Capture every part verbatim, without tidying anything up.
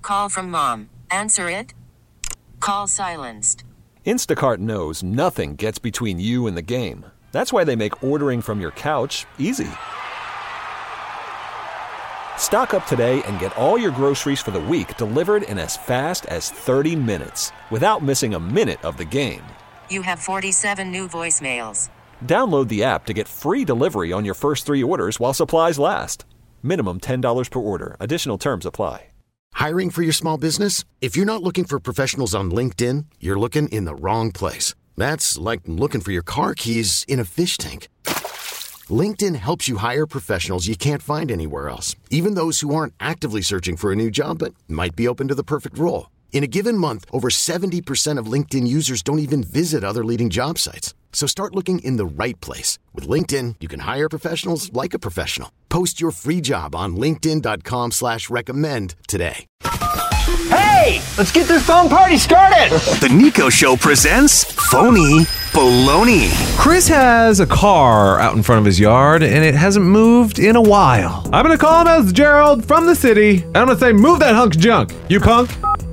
call from mom. Answer it. Call silenced. Instacart knows nothing gets between you and the game. That's why they make ordering from your couch easy. Stock up today and get all your groceries for the week delivered in as fast as thirty minutes without missing a minute of the game. You have forty-seven new voicemails. Download the app to get free delivery on your first three orders while supplies last. Minimum ten dollars per order. Additional terms apply. Hiring for your small business? If you're not looking for professionals on LinkedIn, you're looking in the wrong place. That's like looking for your car keys in a fish tank. LinkedIn helps you hire professionals you can't find anywhere else, even those who aren't actively searching for a new job but might be open to the perfect role. In a given month, over seventy percent of LinkedIn users don't even visit other leading job sites. So start looking in the right place. With LinkedIn, you can hire professionals like a professional. Post your free job on linkedin.com slash recommend today. Hey, let's get this phone party started. The Nico Show presents Phony Baloney. Chris has a car out in front of his yard, and it hasn't moved in a while. I'm going to call him as Gerald from the city, and I'm going to say, move that hunk of junk, you punk.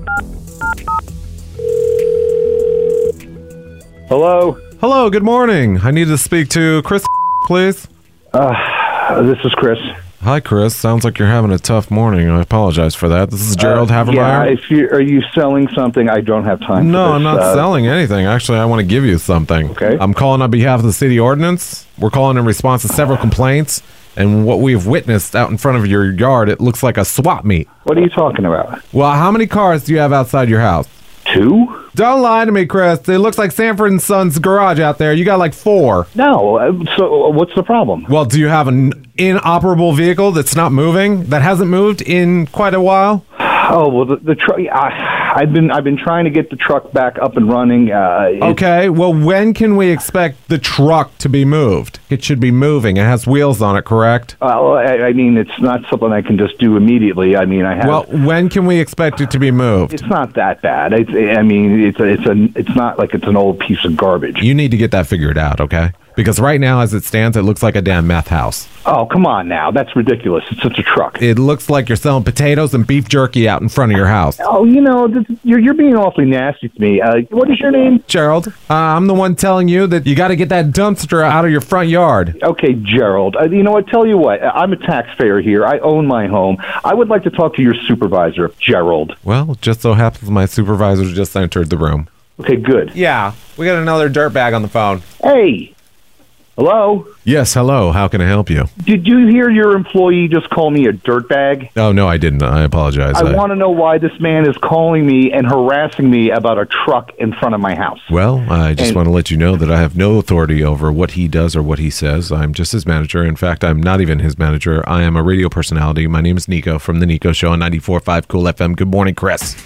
Hello? Hello, good morning. I need to speak to Chris, please. Uh, this is Chris. Hi, Chris. Sounds like you're having a tough morning. I apologize for that. This is Gerald uh, Havermeyer. Yeah, if you are you selling something? I don't have time No, for this. I'm not uh, selling anything. Actually, I want to give you something. Okay. I'm calling on behalf of the city ordinance. We're calling in response to several complaints. And what we've witnessed out in front of your yard, it looks like a swap meet. What are you talking about? Well, how many cars do you have outside your house? Two? Don't lie to me, Chris. It looks like Sanford and Son's garage out there. You got like four. No. Uh, so uh, what's the problem? Well, do you have an inoperable vehicle that's not moving, that hasn't moved in quite a while? Oh well, the, the truck. I've been I've been trying to get the truck back up and running. Uh, okay. Well, when can we expect the truck to be moved? It should be moving. It has wheels on it, correct? Well, I, I mean, it's not something I can just do immediately. I mean, I have. Well, when can we expect it to be moved? It's not that bad. It's, I mean, it's a, it's a it's not like it's an old piece of garbage. You need to get that figured out, okay? Because right now, as it stands, it looks like a damn meth house. Oh, come on now. That's ridiculous. It's such a truck. It looks like you're selling potatoes and beef jerky out in front of your house. Oh, you know, this, you're, you're being awfully nasty to me. Uh, what is your name? Gerald. Uh, I'm the one telling you that you got to get that dumpster out of your front yard. Okay, Gerald. Uh, you know what? Tell you what. I'm a taxpayer here. I own my home. I would like to talk to your supervisor, Gerald. Well, it just so happens my supervisor just entered the room. Okay, good. Yeah, we got another dirtbag on the phone. Hey. Hello? Yes, hello. How can I help you? Did you hear your employee just call me a dirtbag? Oh, no, I didn't. I apologize. I, I want to know why this man is calling me and harassing me about a truck in front of my house. Well, I just and, want to let you know that I have no authority over what he does or what he says. I'm just his manager. In fact, I'm not even his manager. I am a radio personality. My name is Nico from The Nico Show on ninety-four point five Cool F M. Good morning, Chris.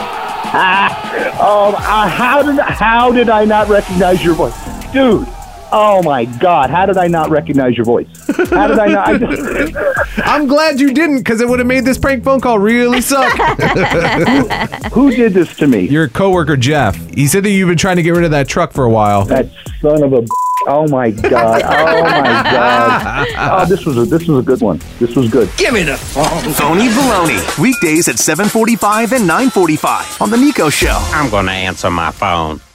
Ah, oh, uh, how did how did I not recognize your voice? Dude. Oh, my God. How did I not recognize your voice? How did I not? I just... I'm glad you didn't, because it would have made this prank phone call really suck. who, who did this to me? Your coworker, Jeff. He said that you've been trying to get rid of that truck for a while. That son of a... Oh, my God. Oh, my God. Oh, this was a, this was a good one. This was good. Give me the phone. Phony Baloney. Weekdays at seven forty-five and nine forty-five on The Nico Show. I'm going to answer my phone.